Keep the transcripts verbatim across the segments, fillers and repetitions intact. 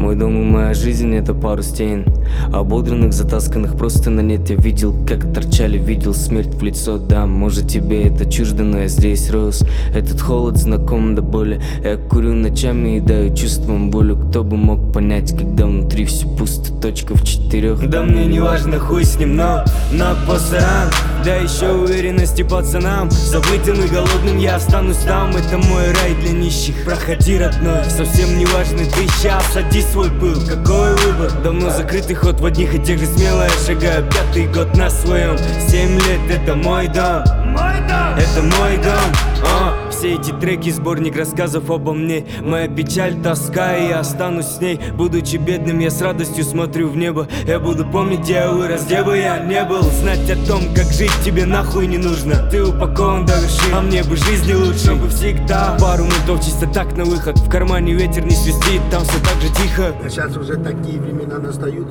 Мой дом и моя жизнь — это пару стен, ободренных, затасканных просто на нет. Я видел, как торчали, видел смерть в лицо. Да, может тебе это чуждо, но я здесь рос. Этот холод знаком до боли. Я курю ночами и даю чувствам болью. Кто бы мог понять, когда внутри все пусто, точка в четырех. Да мне не важно, хуй с ним, но на пасаран. Да еще уверенности пацанам. Забытым и голодным я останусь там. Это мой рай для нищих. Проходи, родной, совсем не важно ты сейчас. Сади свой пыл, какой выбор? Давно закрытый ход в одних и тех же смело я шагаю пятый год на своем. Семь лет — это мой дом, это мой дом. О, все эти треки — сборник рассказов обо мне. Моя печаль, тоска, и я останусь с ней. Будучи бедным, я с радостью смотрю в небо. Я буду помнить, где я вырос, где бы я не был. Знать о том, как жить тебе нахуй не нужно. Ты упакован до вершин, а мне бы жизни лучше. Чтобы всегда пару ментов чисто так на выход. В кармане ветер не свистит, там все так же тихо. Сейчас уже такие времена настают.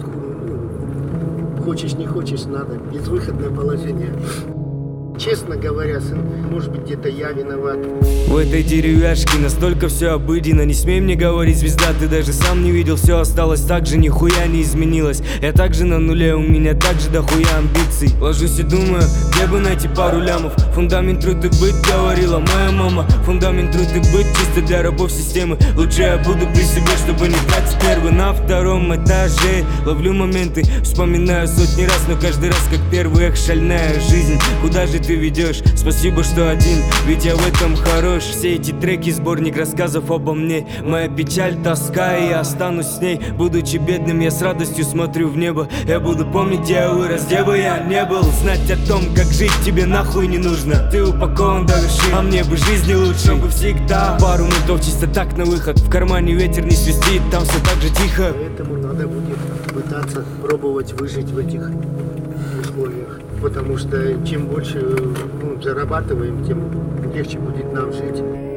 Хочешь, не хочешь, надо. Безвыходное положение. Честно говоря, сын, может быть, где-то я виноват. В этой деревяшке настолько все обыденно. Не смей мне говорить, звезда, ты даже сам не видел. Все осталось так же, нихуя не изменилось. Я также на нуле, у меня также дохуя амбиций. Ложусь и думаю, где бы найти пару лямов. Фундамент труд и быт, говорила моя мама. Фундамент труд и быт чисто для рабов системы. Лучше я буду при себе, чтобы не тратить нервы. На втором этаже ловлю моменты, вспоминаю сотни раз, но каждый раз как первый. Эх, шальная жизнь, куда же ты ведешь? Спасибо, что один, ведь я в этом хорош. Все эти треки — сборник рассказов обо мне. Моя печаль, тоска, и я останусь с ней. Будучи бедным, я с радостью смотрю в небо. Я буду помнить, где я вырос, где бы я не был. Знать о том, как жить тебе нахуй не нужно. Ты упакован до вершин, а мне бы жизни лучше. Чтобы всегда пару ментов чисто так на выход. В кармане ветер не свистит, там все так же тихо. Поэтому надо будет пытаться пробовать выжить в этих условиях. Потому что чем больше ну, зарабатываем, тем легче будет нам жить.